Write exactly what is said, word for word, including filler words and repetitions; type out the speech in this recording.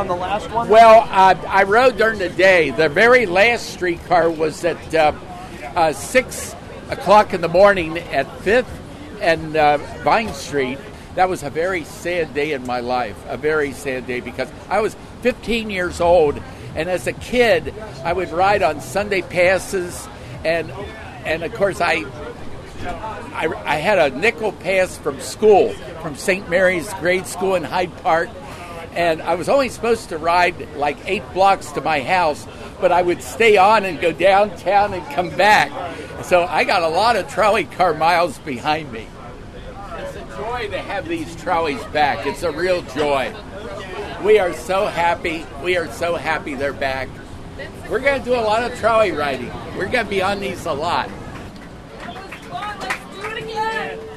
on the last one? Well, uh, I rode during the day. The very last streetcar was at uh, uh, six o'clock in the morning at Fifth and uh, Vine Street. That was a very sad day in my life, a very sad day, because I was fifteen years old, and as a kid, I would ride on Sunday passes, and and of course I, I, I had a nickel pass from school, from Saint Mary's grade school in Hyde Park, and I was only supposed to ride like eight blocks to my house, but I would stay on and go downtown and come back. So I got a lot of trolley car miles behind me. It's a joy to have these trolleys back. It's a real joy. We are so happy. We are so happy they're back. We're going to do a lot of trolley riding. We're going to be on these a lot. Let's do it again.